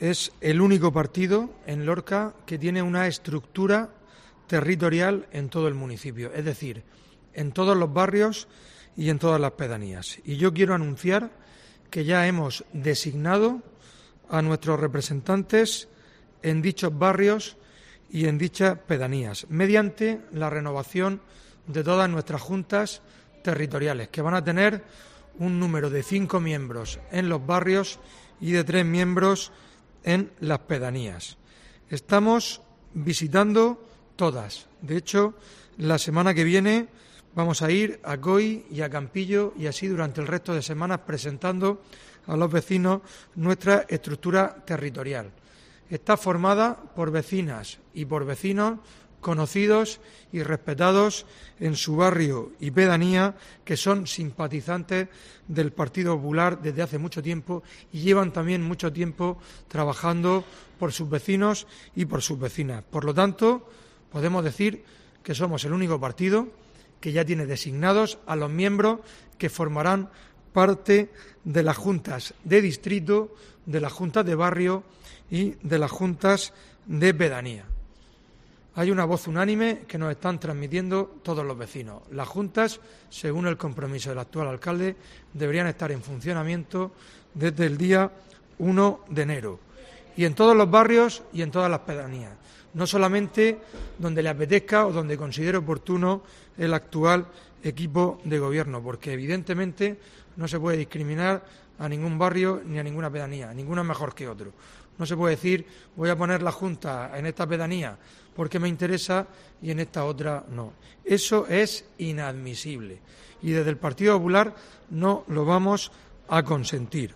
es el único partido en Lorca que tiene una estructura territorial en todo el municipio, es decir, en todos los barrios y en todas las pedanías. Y yo quiero anunciar que ya hemos designado a nuestros representantes en dichos barrios y en dichas pedanías, mediante la renovación de todas nuestras juntas territoriales, que van a tener un número de 5 miembros en los barrios y de 3 miembros en las pedanías. Estamos visitando todas. De hecho, la semana que viene vamos a ir a Coy y a Campillo y así durante el resto de semanas presentando a los vecinos nuestra estructura territorial. Está formada por vecinas y por vecinos conocidos y respetados en su barrio y pedanía, que son simpatizantes del Partido Popular desde hace mucho tiempo y llevan también mucho tiempo trabajando por sus vecinos y por sus vecinas. Por lo tanto, podemos decir que somos el único partido que ya tiene designados a los miembros que formarán parte de las juntas de distrito, de las juntas de barrio y de las juntas de pedanía. Hay una voz unánime que nos están transmitiendo todos los vecinos. Las juntas, según el compromiso del actual alcalde, deberían estar en funcionamiento desde el día 1 de enero. Y en todos los barrios y en todas las pedanías. No solamente donde le apetezca o donde considere oportuno el actual equipo de gobierno, porque evidentemente no se puede discriminar a ningún barrio ni a ninguna pedanía, ninguno es mejor que otro. No se puede decir voy a poner la junta en esta pedanía porque me interesa y en esta otra no. Eso es inadmisible y desde el Partido Popular no lo vamos a consentir,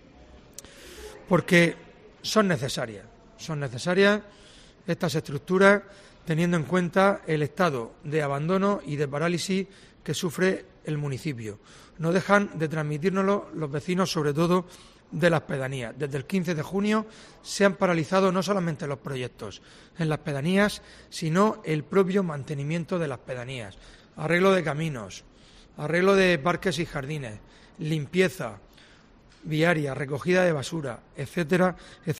porque son necesarias estas estructuras teniendo en cuenta el estado de abandono y de parálisis que sufre el municipio. No dejan de transmitírnoslo los vecinos, sobre todo de las pedanías. Desde el 15 de junio se han paralizado no solamente los proyectos en las pedanías, sino el propio mantenimiento de las pedanías. Arreglo de caminos, arreglo de parques y jardines, limpieza viaria, recogida de basura, etcétera, etcétera.